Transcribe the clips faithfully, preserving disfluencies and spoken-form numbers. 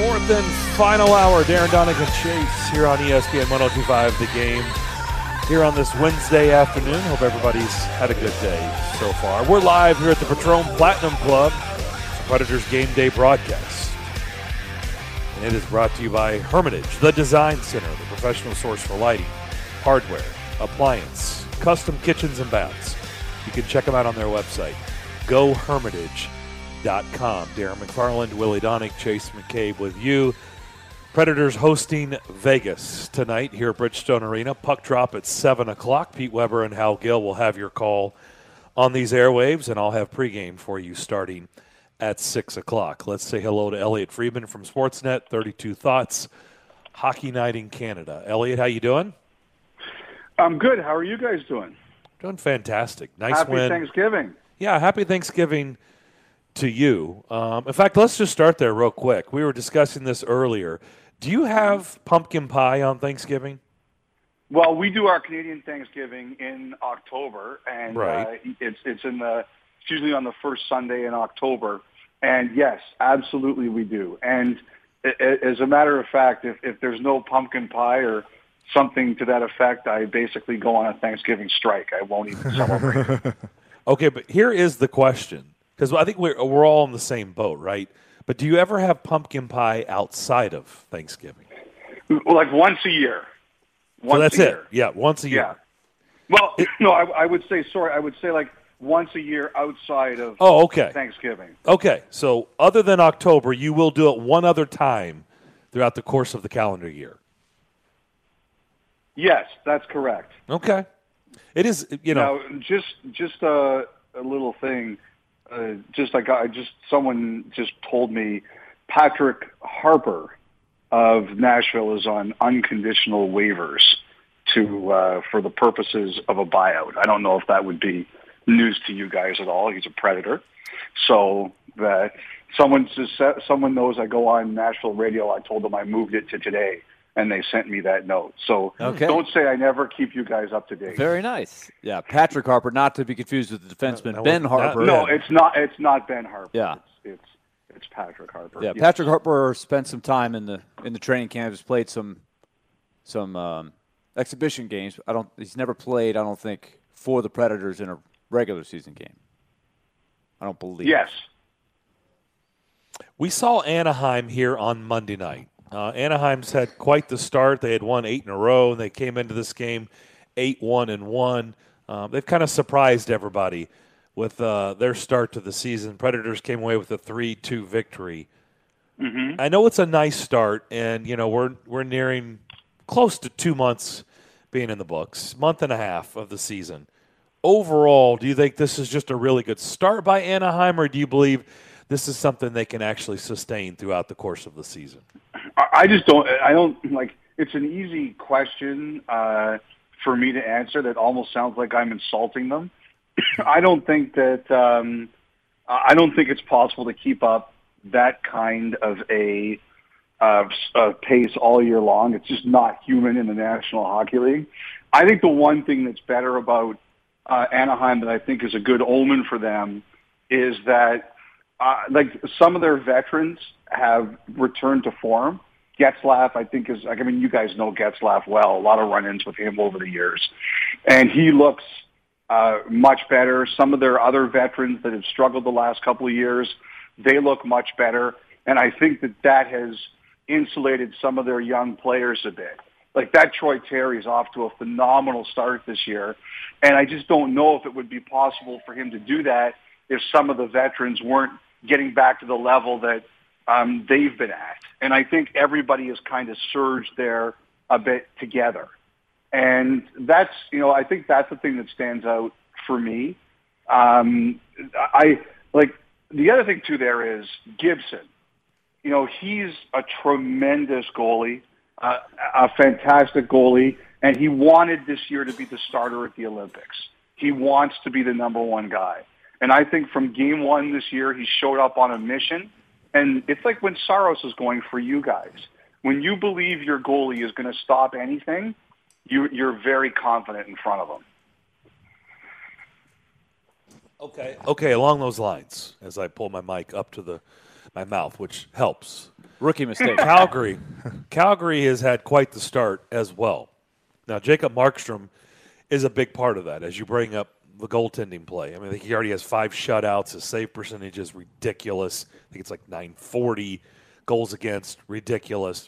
Fourth and final hour, Darren Donick and Chase here on E S P N one oh two point five The Game. Here on this Wednesday afternoon. Hope everybody's had a good day so far. We're live here at the Patron Platinum Club, Predators Game Day broadcast. And it is brought to you by Hermitage, the Design Center, the professional source for lighting, hardware, appliance, custom kitchens and baths. You can check them out on their website, go hermitage dot com. Darren McFarland, Willie Donick, Chase McCabe with you. Predators hosting Vegas tonight here at Bridgestone Arena. Puck drop at seven o'clock. Pete Weber and Hal Gill will have your call on these airwaves, and I'll have pregame for you starting at six o'clock. Let's say hello to Elliot Friedman from Sportsnet, thirty-two Thoughts, Hockey Night in Canada. Elliot, how you doing? I'm good. How are you guys doing? Doing fantastic. Nice happy win. Happy Thanksgiving. Yeah, happy Thanksgiving to you. Um, in fact, let's just start there real quick. We were discussing this earlier. Do you have pumpkin pie on Thanksgiving? Well, we do our Canadian Thanksgiving in October, and right. uh, it's it's in the it's usually on the first Sunday in October. And yes, absolutely, we do. And as a matter of fact, if, if there's no pumpkin pie or something to that effect, I basically go on a Thanksgiving strike. I won't even celebrate. Okay, but here is the question, because I think we're we're all in the same boat, right? But do you ever have pumpkin pie outside of Thanksgiving? Well, like once a year. Once so that's a it. year. Yeah, once a year. Yeah. Well, it, no, I, I would say, sorry, I would say like once a year outside of oh, okay. Thanksgiving. Okay, so other than October, you will do it one other time throughout the course of the calendar year. Yes, that's correct. Okay. It is, you know. Now, just, just a, a little thing. Uh, just like I just someone just told me, Patrick Harper of Nashville is on unconditional waivers to uh, for the purposes of a buyout. I don't know if that would be news to you guys at all. He's a Predator, so that someone just someone knows I go on Nashville radio. I told them I moved it to today, and they sent me that note. So okay. Don't say I never keep you guys up to date. Very nice. Yeah, Patrick Harper, not to be confused with the defenseman no, Ben not, Harper. No, it's not. It's not Ben Harper. Yeah, it's it's, it's Patrick Harper. Yeah, yes. Patrick Harper spent some time in the in the training camp. He's played some some um, exhibition games. I don't. He's never played. I don't think for the Predators in a regular season game. I don't believe. Yes. We saw Anaheim here on Monday night. Uh, Anaheim's had quite the start. They had won eight in a row, and they came into this game eight one and one. Um, they've kind of surprised everybody with uh, their start to the season. Predators came away with a three two victory. Mm-hmm. I know it's a nice start, and you know we're we're nearing close to two months being in the books, month and a half of the season. Overall, do you think this is just a really good start by Anaheim, or do you believe this is something they can actually sustain throughout the course of the season? I just don't. I don't like. It's an easy question uh, for me to answer. That almost sounds like I'm insulting them. I don't think that. Um, I don't think it's possible to keep up that kind of a uh, uh, pace all year long. It's just not human in the National Hockey League. I think the one thing that's better about uh, Anaheim that I think is a good omen for them is that. Uh, like some of their veterans have returned to form. Getzlaf, I think, is like I mean, you guys know Getzlaf well. A lot of run-ins with him over the years, and he looks uh, much better. Some of their other veterans that have struggled the last couple of years, they look much better, and I think that that has insulated some of their young players a bit. Like that Troy Terry's off to a phenomenal start this year, and I just don't know if it would be possible for him to do that if some of the veterans weren't getting back to the level that um, they've been at. And I think everybody has kind of surged there a bit together. And that's, you know, I think that's the thing that stands out for me. Um, I like the other thing too there is Gibson. You know, he's a tremendous goalie, uh, a fantastic goalie, and he wanted this year to be the starter at the Olympics. He wants to be the number one guy. And I think from game one this year, he showed up on a mission. And it's like when Saros is going for you guys. When you believe your goalie is going to stop anything, you, you're very confident in front of him. Okay. Okay, along those lines, as I pull my mic up to the my mouth, which helps. Rookie mistake. Calgary, Calgary has had quite the start as well. Now, Jacob Markstrom is a big part of that as you bring up the goaltending play. I mean, I think he already has five shutouts. His save percentage is ridiculous. I think it's like nine forty. Goals against, ridiculous.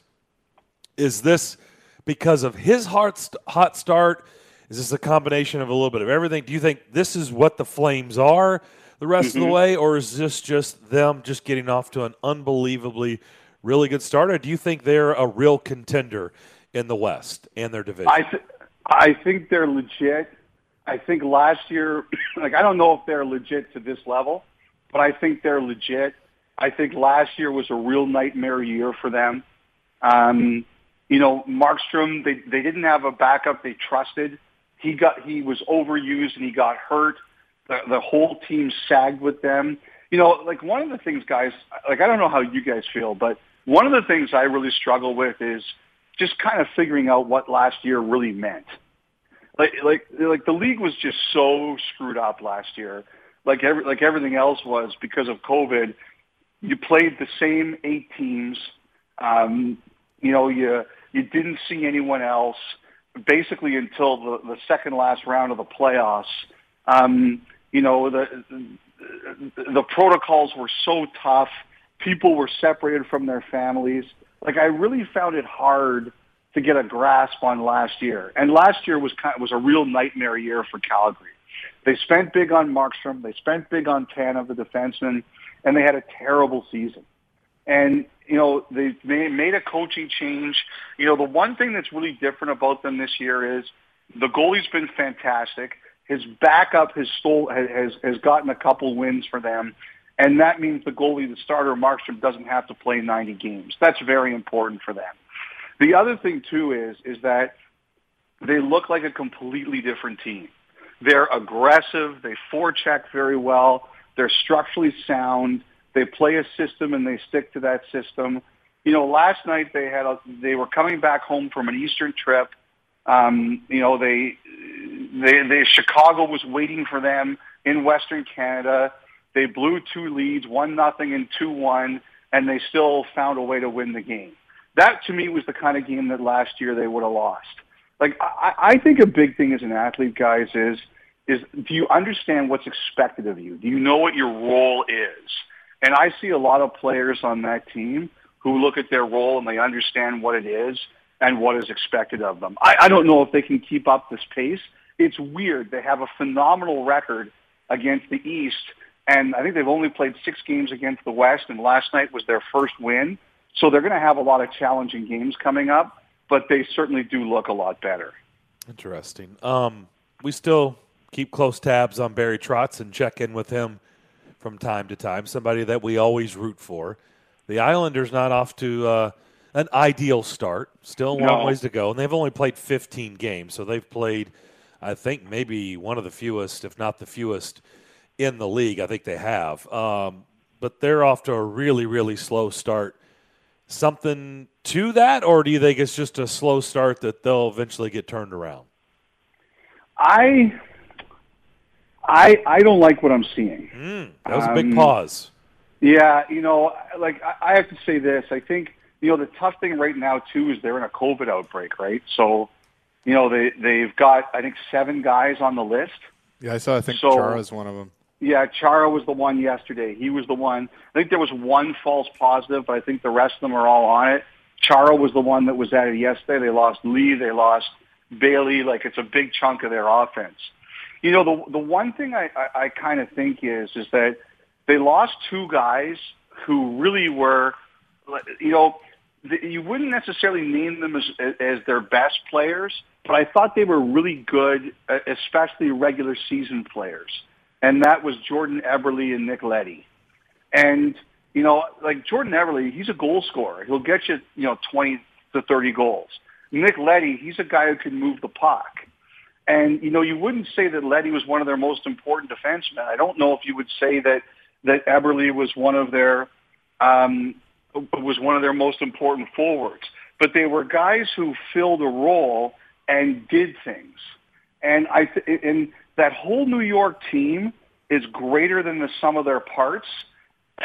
Is this because of his hot, hot start? Is this a combination of a little bit of everything? Do you think this is what the Flames are the rest mm-hmm. of the way, or is this just them just getting off to an unbelievably really good start, or do you think they're a real contender in the West and their division? I, th- I think they're legit. I think last year, like I don't know if they're legit to this level, but I think they're legit. I think last year was a real nightmare year for them. Um, you know, Markstrom, they, they didn't have a backup they trusted. He got he was overused and he got hurt. The, the whole team sagged with them. You know, like one of the things, guys, like I don't know how you guys feel, but one of the things I really struggle with is just kind of figuring out what last year really meant. Like, like, like the league was just so screwed up last year. Like every, like everything else was because of COVID. You played the same eight teams. Um, you know, you you didn't see anyone else basically until the, the second last round of the playoffs. Um, you know, the the protocols were so tough. People were separated from their families. Like I really found it hard to get a grasp on last year. And last year was kind of, was a real nightmare year for Calgary. They spent big on Markstrom. They spent big on Tanev, the defenseman, and they had a terrible season. And, you know, they made a coaching change. You know, the one thing that's really different about them this year is the goalie's been fantastic. His backup has, stole, has, has gotten a couple wins for them. And that means the goalie, the starter, Markstrom, doesn't have to play ninety games. That's very important for them. The other thing, too, is is that they look like a completely different team. They're aggressive. They forecheck very well. They're structurally sound. They play a system, and they stick to that system. You know, last night they had a, they were coming back home from an Eastern trip. Um, you know, they, they, they Chicago was waiting for them in Western Canada. They blew two leads, one nothing and two one, and they still found a way to win the game. That, to me, was the kind of game that last year they would have lost. Like, I, I think a big thing as an athlete, guys, is is do you understand what's expected of you? Do you know what your role is? And I see a lot of players on that team who look at their role and they understand what it is and what is expected of them. I, I don't know if they can keep up this pace. It's weird. They have a phenomenal record against the East, and I think they've only played six games against the West, and last night was their first win. So they're going to have a lot of challenging games coming up, but they certainly do look a lot better. Interesting. Um, we still keep close tabs on Barry Trotz and check in with him from time to time, somebody that we always root for. The Islanders not off to uh, an ideal start, still a long No. ways to go, and they've only played fifteen games, so they've played, I think, maybe one of the fewest, if not the fewest, in the league. I think they have. Um, but they're off to a really, really slow start. Something to that, or do you think it's just a slow start that they'll eventually get turned around? I I I don't like what I'm seeing. Mm, that was a big Um, pause. Yeah, you know, like I I have to say this. I think, you know, the tough thing right now too is they're in a COVID outbreak, right? So, you know, they they've got I think seven guys on the list. Yeah, I saw. I think So- Chara's one of them. Yeah, Chara was the one yesterday. He was the one. I think there was one false positive, but I think the rest of them are all on it. Chara was the one that was at it yesterday. They lost Lee. They lost Bailey. Like, it's a big chunk of their offense. You know, the the one thing I, I, I kind of think is is that they lost two guys who really were, you know, the, you wouldn't necessarily name them as as their best players, but I thought they were really good, especially regular season players. And that was Jordan Eberle and Nick Leddy. And, you know, like Jordan Eberle, he's a goal scorer. He'll get you, you know, twenty to thirty goals. Nick Leddy, he's a guy who can move the puck. And, you know, you wouldn't say that Leddy was one of their most important defensemen. I don't know if you would say that, that Eberle was one of their, um, was one of their most important forwards. But they were guys who filled a role and did things. And I, th- and that whole New York team is greater than the sum of their parts. And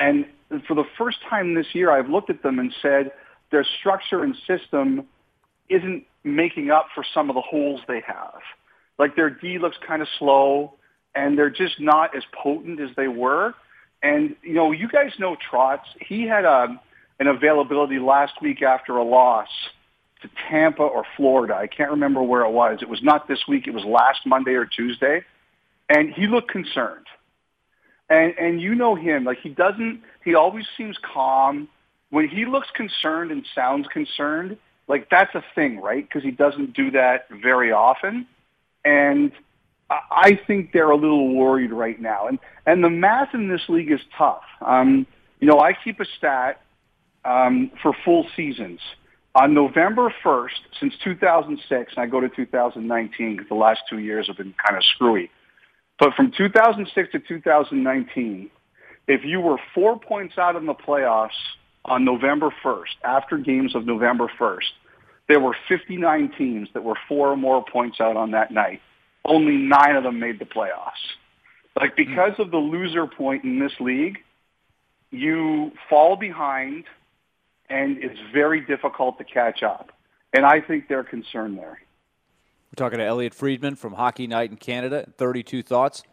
for the first time this year, I've looked at them and said their structure and system isn't making up for some of the holes they have. Like their D looks kind of slow, and they're just not as potent as they were. And, you know, you guys know Trotz. He had a, an availability last week after a loss to Tampa or Florida. I can't remember where it was. It was not this week. It was last Monday or Tuesday. And he looked concerned. And, and you know him. Like, he doesn't – he always seems calm. When he looks concerned and sounds concerned, like, that's a thing, right? Because he doesn't do that very often. And I think they're a little worried right now. And and the math in this league is tough. Um, you know, I keep a stat um, for full seasons. On November first, since two thousand six, and I go to two thousand nineteen because the last two years have been kind of screwy. But from two thousand six to two thousand nineteen, if you were four points out in the playoffs on November first, after games of November first, there were fifty-nine teams that were four or more points out on that night. Only nine of them made the playoffs. Like, because of the loser point in this league, you fall behind, and it's very difficult to catch up. And I think they're concerned there. We're talking to Elliot Friedman from Hockey Night in Canada, thirty-two Thoughts.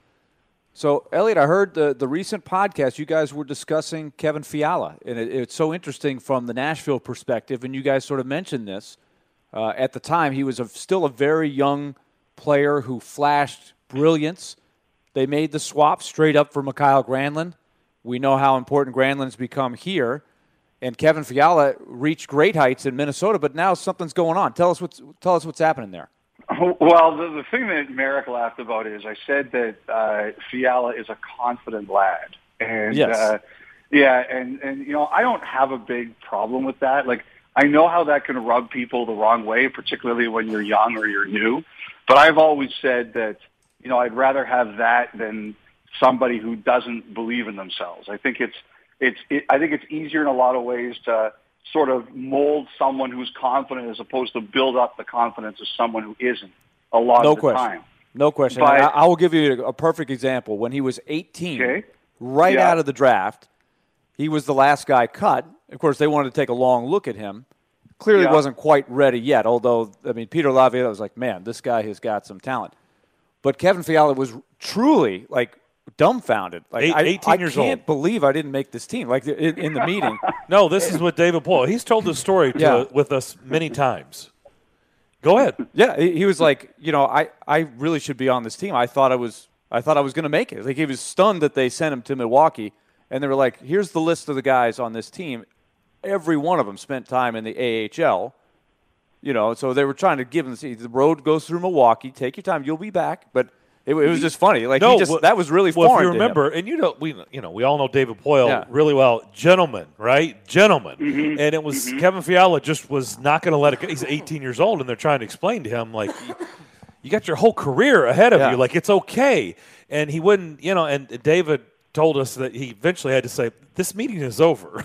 So, Elliot, I heard the, the recent podcast, you guys were discussing Kevin Fiala, and it, it's so interesting from the Nashville perspective, and you guys sort of mentioned this. Uh, at the time, he was a, still a very young player who flashed brilliance. They made the swap straight up for Mikael Granlund. We know how important Granlund's become here. And Kevin Fiala reached great heights in Minnesota, but now something's going on. Tell us what's tell us what's happening there. Well, the, the thing that Merrick laughed about is I said that uh, Fiala is a confident lad. And yes. uh, yeah, and, and you know, I don't have a big problem with that. Like, I know how that can rub people the wrong way, particularly when you're young or you're new. But I've always said that, you know, I'd rather have that than somebody who doesn't believe in themselves. I think it's it's it, I think it's easier in a lot of ways to sort of mold someone who's confident as opposed to build up the confidence of someone who isn't a lot no of the question. time. No question. But, I, I will give you a perfect example. When he was eighteen, okay. right yeah. out of the draft, he was the last guy cut. Of course, they wanted to take a long look at him. Clearly yeah. wasn't quite ready yet, although, I mean, Peter Laviolette was like, man, this guy has got some talent. But Kevin Fiala was truly, like, dumbfounded. Like, Eight, I, eighteen I years can't old. believe I didn't make this team. Like, in, in the meeting. No, this is what David Poile. He's told this story to, Yeah. with us many times. Go ahead. Yeah, he, he was like, you know, I, I really should be on this team. I thought I was I thought I was going to make it. Like, he was stunned that they sent him to Milwaukee, and they were like, here's the list of the guys on this team. Every one of them spent time in the A H L. You know, so they were trying to give him the, the road goes through Milwaukee. Take your time, you'll be back. But it, it was just funny. Like, no, he just well, that was really well, foreign. if you to remember, him. and you know, we you know we all know David Poile Yeah. really well. Gentleman, right? Gentleman. Mm-hmm. And it was mm-hmm. Kevin Fiala just was not going to let it go. He's eighteen years old, and they're trying to explain to him like, you got your whole career ahead of Yeah. you. Like, it's okay. And he wouldn't, you know. And David told us that he eventually had to say, this meeting is over.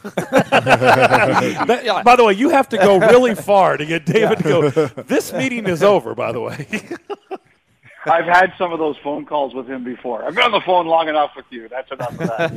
that, by the way, you have to go really far to get David to go, this meeting is over, by the way. I've had some of those phone calls with him before. I've been on the phone long enough with you. That's enough of that.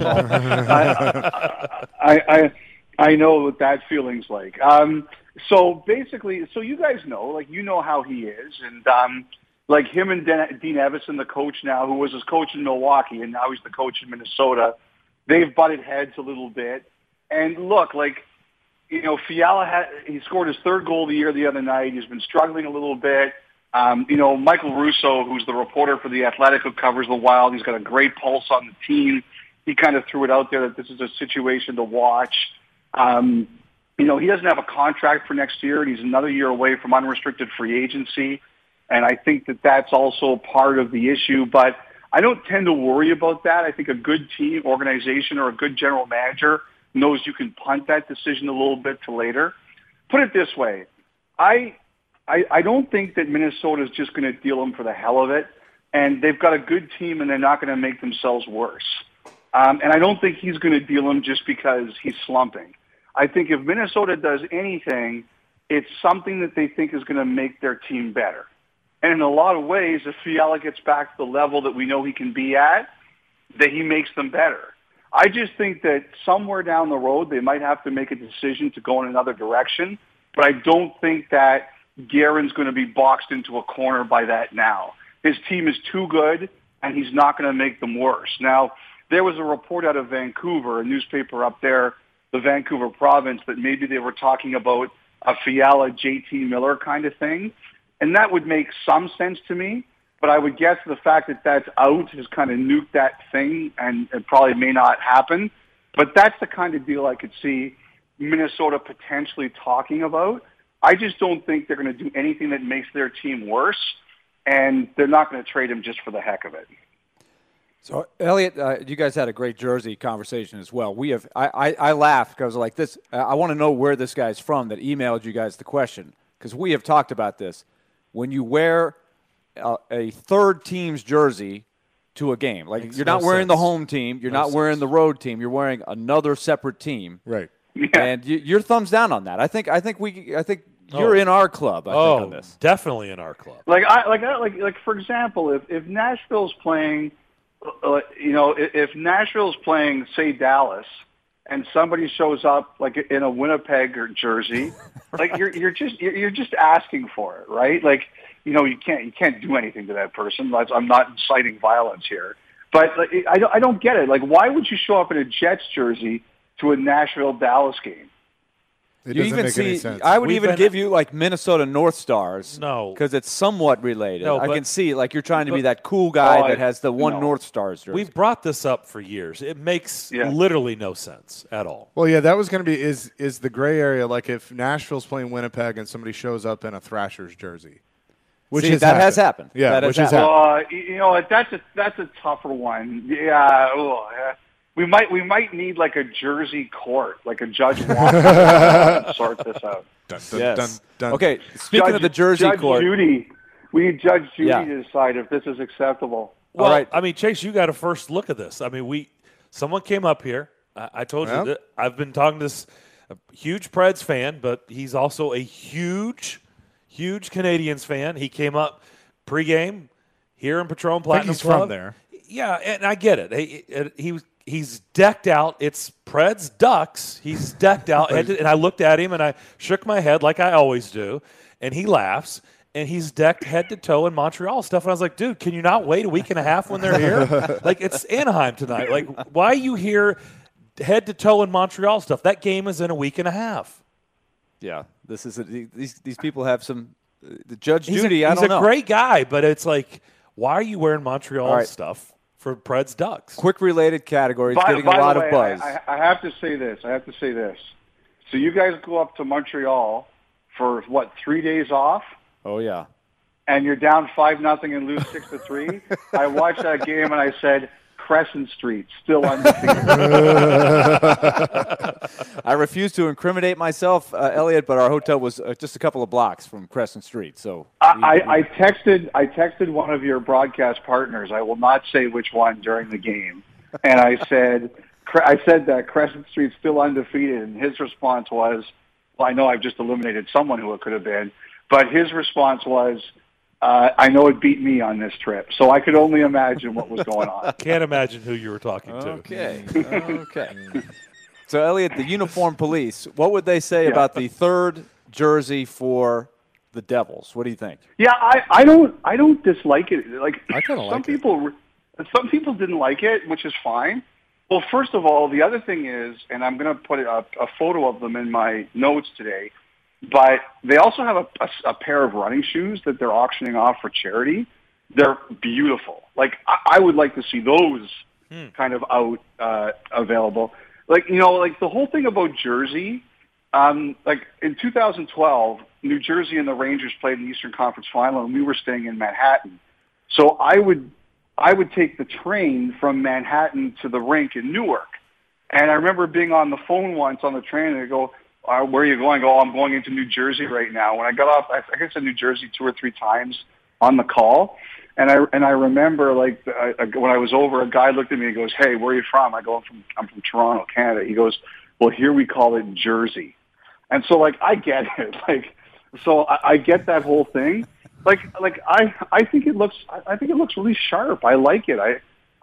So, I, I, I, I know what that feeling's like. Um, so basically, so you guys know, like, you know how he is. And, um, like, him and Den- Dean Evison, the coach now, who was his coach in Milwaukee, and now he's the coach in Minnesota, they've butted heads a little bit. And look, like, you know, Fiala, had, he scored his third goal of the year the other night. He's been struggling a little bit. Um, you know, Michael Russo, who's the reporter for The Athletic who covers the Wild, he's got a great pulse on the team. He kind of threw it out there that this is a situation to watch. Um, you know, he doesn't have a contract for next year, and he's another year away from unrestricted free agency. And I think that that's also part of the issue. But I don't tend to worry about that. I think a good team, organization, or a good general manager knows you can punt that decision a little bit to later. Put it this way. I I, I don't think that Minnesota is just going to deal him for the hell of it. And they've got a good team, and they're not going to make themselves worse. Um, and I don't think he's going to deal him just because he's slumping. I think if Minnesota does anything, it's something that they think is going to make their team better. And in a lot of ways, if Fiala gets back to the level that we know he can be at, that he makes them better. I just think that somewhere down the road they might have to make a decision to go in another direction. But I don't think that Guerin's going to be boxed into a corner by that now. His team is too good, and he's not going to make them worse. Now, there was a report out of Vancouver, a newspaper up there, the Vancouver province, that maybe they were talking about a Fiala, J T Miller kind of thing. And that would make some sense to me. But I would guess the fact that that's out has kind of nuked that thing, and it probably may not happen. But that's the kind of deal I could see Minnesota potentially talking about. I just don't think they're going to do anything that makes their team worse, and they're not going to trade him just for the heck of it. So, Elliot, uh, you guys had a great jersey conversation as well. We have. I, I, I laughed because I was like, "This. I want to know where this guy's from that emailed you guys the question," because we have talked about this. When you wear a, a third team's jersey to a game, like Makes you're no not wearing sense. the home team, you're No not sense. wearing the road team, you're wearing another separate team, Right. Yeah. and you, your thumbs down on that. I think. I think we. I think you're Oh. in our club. I oh, think on this. definitely in our club. Like I like I, like like for example, if if Nashville's playing, uh, you know, if, if Nashville's playing, say Dallas, and somebody shows up like in a Winnipeg or jersey, like you're you're just you're, you're just asking for it, right? Like you know, you can't you can't do anything to that person. That's, I'm not inciting violence here, but like, I don't I don't get it. Like, why would you show up in a Jets jersey to a Nashville Dallas game? It You doesn't even make see. any sense. I would We've even been- give you like Minnesota North Stars. No. because it's somewhat related. No, I but- can see like you're trying to be but- that cool guy Oh, that has the one no. North Stars jersey. We've brought this up for years. It makes Yeah. literally no sense at all. Well, yeah, that was going to be is is the gray area. Like if Nashville's playing Winnipeg and somebody shows up in a Thrashers jersey, which See, has that happened. has happened. Yeah, That has which has happened. happened. Uh, you know, that's a that's a tougher one. Yeah, oh, yeah. we might we might need like a Jersey court, like a Judge Walker to sort this out. Dun, dun, Yes. dun, dun. Okay. Speaking Judge, of the Jersey Judge court, Judy, we need Judge Judy Yeah. to decide if this is acceptable. Well, All right. I mean, Chase, you got a first look at this. I mean, we someone came up here. I, I told Well. you that I've been talking to this a huge Preds fan, but he's also a huge, huge Canadians fan. He came up pregame here in Patron I think Platinum he's Club. from there. Yeah, and I get it. He, he, he was he's decked out. It's Preds Ducks. He's decked out. and and I looked at him and I shook my head like I always do, and he laughs. And he's decked head to toe in Montreal stuff. And I was like, dude, can you not wait a week and a half when they're here? Like, it's Anaheim tonight. Like, why are you here head to toe in Montreal stuff? That game is in a week and a half. yeah, this is a, these these people have some. Uh, the Judge He's Judy, a, I he's don't a know. great guy, but it's like, why are you wearing Montreal All right. stuff for Preds Ducks? Quick related categories, By, getting by a lot the way, of buzz. I, I, I have to say this. I have to say this. So you guys go up to Montreal for what, three days off? oh yeah. And you're down five nothing and lose six to three. I watched that game and I said, Crescent Street still undefeated. I refuse to incriminate myself, uh, Elliot, but our hotel was uh, just a couple of blocks from Crescent Street. So I, I, I texted I texted one of your broadcast partners. I will not say which one during the game, and I said Cre- I said that Crescent Street's still undefeated, and his response was, "Well, I know I've just eliminated someone who it could have been," but his response was, Uh, I know it beat me on this trip, so I could only imagine what was going on. Can't imagine who you were talking to. okay, okay. So Elliot, the uniform police, what would they say Yeah. about the third jersey for the Devils? What do you think? Yeah, I, I don't I don't dislike it. Like I kinda some like it. people, some people didn't like it, which is fine. Well, first of all, the other thing is, and I'm going to put a, a photo of them in my notes today. But they also have a, a, a pair of running shoes that they're auctioning off for charity. They're beautiful. Like I, I would like to see those Hmm. kind of out uh, available. Like you know, like the whole thing about Jersey. Um, like in two thousand twelve, New Jersey and the Rangers played in the Eastern Conference Final, and we were staying in Manhattan. So I would I would take the train from Manhattan to the rink in Newark. And I remember being on the phone once on the train, and they go, Uh, where are you going? Oh, I'm going into New Jersey right now. When I got off, I think I said New Jersey two or three times on the call, and I and I remember like I, I, when I was over, a guy looked at me and goes, "Hey, where are you from?" I go, "I'm from I'm from Toronto, Canada." He goes, "Well, here we call it Jersey," and so like I get it, like so I, I get that whole thing. Like like I I think it looks I think it looks really sharp. I like it. I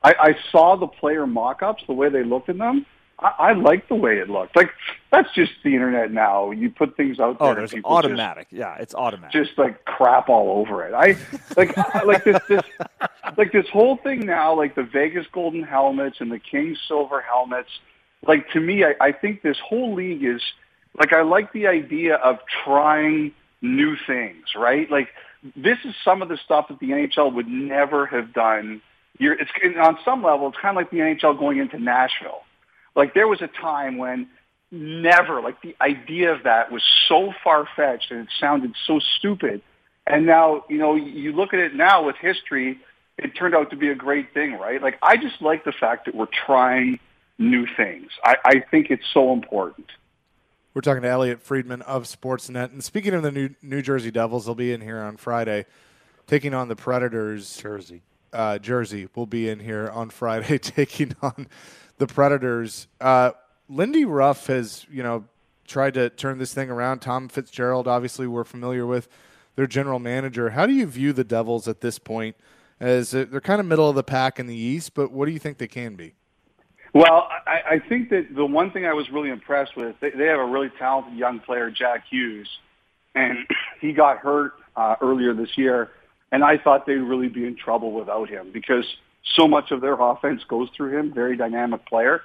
I, I saw the player mock-ups, the way they looked in them. I, I like the way it looked. Like, that's just the internet now. You put things out there. Oh, there's and people automatic. Just, yeah, it's automatic. Just like crap all over it. I like I, like this this like this whole thing now. Like the Vegas Golden helmets and the King Silver helmets. Like to me, I, I think this whole league is like I like the idea of trying new things. Right? Like this is some of the stuff that the N H L would never have done. You're, it's on some level, it's kind of like the N H L going into Nashville. Like there was a time when never, like the idea of that was so far-fetched and it sounded so stupid. And now, you know, you look at it now with history, it turned out to be a great thing, right? Like I just like the fact that we're trying new things. I, I think it's so important. We're talking to Elliot Friedman of Sportsnet. And speaking of the New, New Jersey Devils, they'll be in here on Friday taking on the Predators. Jersey. Uh, Jersey will be in here on Friday taking on the Predators. Uh, Lindy Ruff has, you know, tried to turn this thing around. Tom Fitzgerald, obviously, we're familiar with, their general manager. How do you view the Devils at this point? As they're kind of middle of the pack in the East, but what do you think they can be? Well, I, I think that the one thing I was really impressed with, they, they have a really talented young player, Jack Hughes, and he got hurt uh, earlier this year. And I thought they'd really be in trouble without him because so much of their offense goes through him, very dynamic player.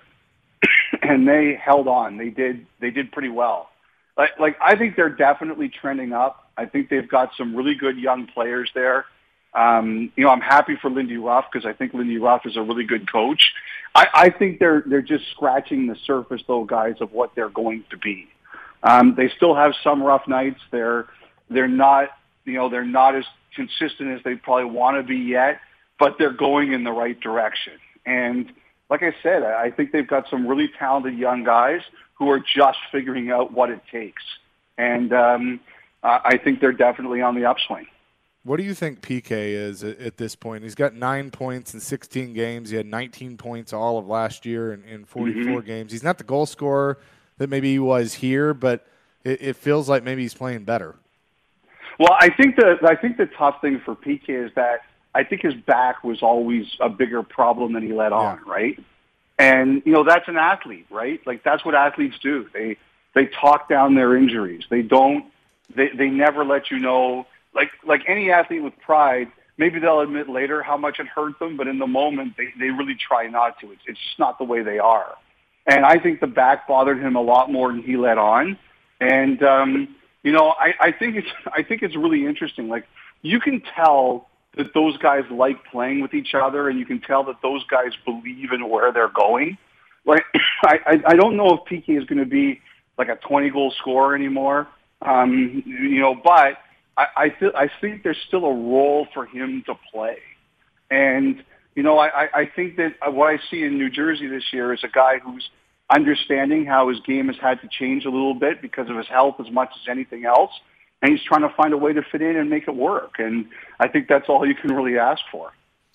And they held on. They did they did pretty well. Like, like I think they're definitely trending up. I think they've got some really good young players there. Um, you know, I'm happy for Lindy Ruff because I think Lindy Ruff is a really good coach. I, I think they're they're just scratching the surface, though, guys, of what they're going to be. Um, they still have some rough nights. They're they're not you know they're not as consistent as they probably want to be yet, but they're going in the right direction. And like I said, I think they've got some really talented young guys who are just figuring out what it takes. And um, I think they're definitely on the upswing. What do you think P K is at, at this point? He's got nine points in sixteen games. He had nineteen points all of last year in, in forty-four mm-hmm. games. He's not the goal scorer that maybe he was here, but it, it feels like maybe he's playing better. Well, I think the I think the tough thing for P K is that I think his back was always a bigger problem than he let on, yeah. right? And you know that's an athlete, right? Like that's what athletes do. They they talk down their injuries. They don't. They they never let you know. Like like any athlete with pride, maybe they'll admit later how much it hurt them, but in the moment they they really try not to. It's it's just not the way they are. And I think the back bothered him a lot more than he let on. And um, you know, I, I think it's I think it's really interesting. Like you can tell that those guys like playing with each other, and you can tell that those guys believe in where they're going. Like I I, I don't know if P K is going to be like a twenty goal scorer anymore. Um, you know, but I I, th- I think there's still a role for him to play. And you know, I, I think that what I see in New Jersey this year is a guy who's understanding how his game has had to change a little bit because of his health as much as anything else. And he's trying to find a way to fit in and make it work. And I think that's all you can really ask for.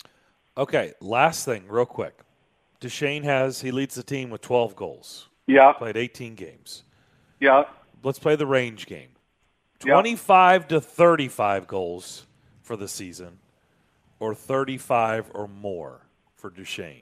Okay, last thing, real quick. Duchesne has, he leads the team with twelve goals. Yeah. Played eighteen games. Yeah. Let's play the range game. twenty-five yeah. to thirty-five goals for the season, or thirty-five or more for Duchesne.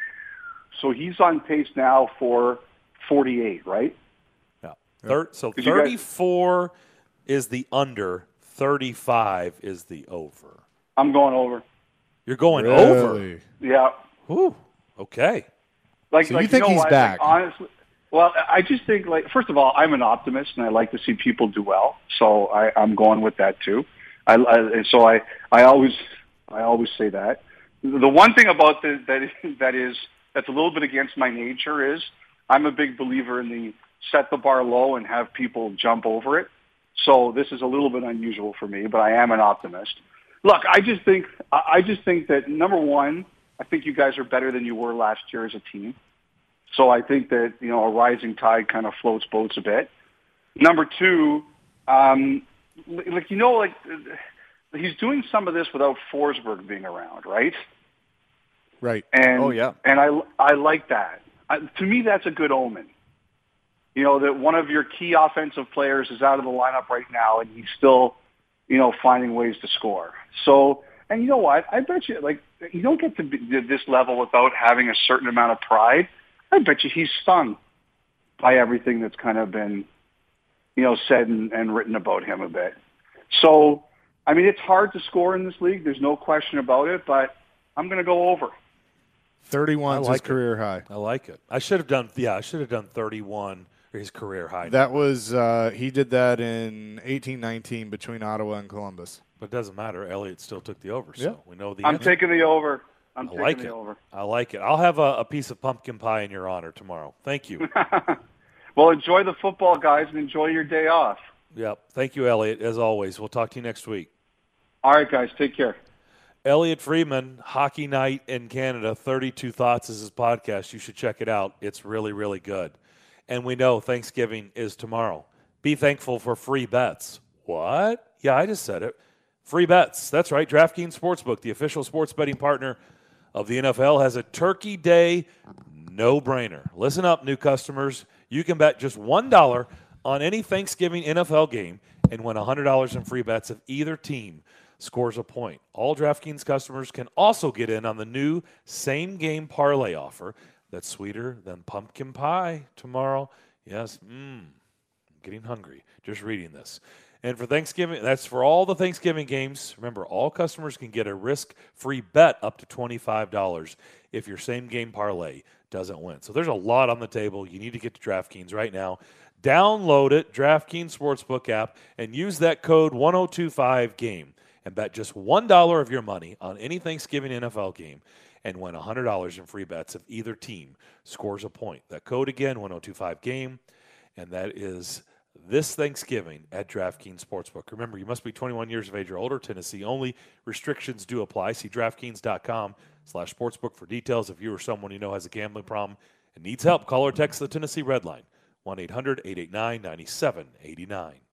So he's on pace now for forty-eight, right? Yeah. Thir- so thirty-four guys- is the under, thirty-five is the over. I'm going over. You're going really? over? Yeah. Ooh, okay. Like, so like, you think you know he's what? back? Like, honestly, well, I just think, like, first of all, I'm an optimist, and I like to see people do well, so I, I'm going with that too. I, I so I, I always, I always say that. The one thing about the, that that is that's a little bit against my nature is I'm a big believer in the set the bar low and have people jump over it. So this is a little bit unusual for me, but I am an optimist. Look, I just think I just think that number one, I think you guys are better than you were last year as a team. So I think that, you know, a rising tide kind of floats boats a bit. Number two, um, like, you know, like he's doing some of this without Forsberg being around, right? Right. And, oh, yeah. And I, I like that. I, to me, that's a good omen. You know, that one of your key offensive players is out of the lineup right now, and he's still, you know, finding ways to score. So And you know what? I bet you, like, you don't get to be, to this level without having a certain amount of pride. I bet you he's stung by everything that's kind of been, you know, said and, and written about him a bit. So, I mean, it's hard to score in this league. There's no question about it, but I'm going to go over. thirty-one is like his it. career high. I like it. I should have done, yeah, I should have done thirty-one, or his career high. That was, uh, he did that in eighteen nineteen between Ottawa and Columbus. But it doesn't matter. Elliott still took the over, so Yeah. we know the I'm answer. taking the over. I'm I taking like the it. over. I like it. I'll have a, a piece of pumpkin pie in your honor tomorrow. Thank you. Well, enjoy the football, guys, and enjoy your day off. Yep. Thank you, Elliott, as always. We'll talk to you next week. All right, guys, take care. Elliott Freeman, Hockey Night in Canada, thirty-two Thoughts is his podcast. You should check it out. It's really, really good. And we know Thanksgiving is tomorrow. Be thankful for free bets. What? Yeah, I just said it. Free bets. That's right. DraftKings Sportsbook, the official sports betting partner of the N F L, has a Turkey Day no-brainer. Listen up, new customers. You can bet just one dollar on any Thanksgiving N F L game and win one hundred dollars in free bets if either team scores a point. All DraftKings customers can also get in on the new same-game parlay offer that's sweeter than pumpkin pie tomorrow. Yes, mmm, I'm getting hungry just reading this. And for Thanksgiving, that's for all the Thanksgiving games. Remember, all customers can get a risk-free bet up to twenty-five dollars if your same-game parlay doesn't win. So there's a lot on the table. You need to get to DraftKings right now. Download it, DraftKings Sportsbook app, and use that code one oh two five game and bet just one dollar of your money on any Thanksgiving N F L game and win one hundred dollars in free bets if either team scores a point. That code again, one oh two five game, and that is this Thanksgiving at DraftKings Sportsbook. Remember, you must be twenty-one years of age or older, Tennessee only. Restrictions do apply. See DraftKings.com slash sportsbook for details. If you or someone you know has a gambling problem and needs help, call or text the Tennessee Red Line, one eight hundred eight eight nine nine seven eight nine.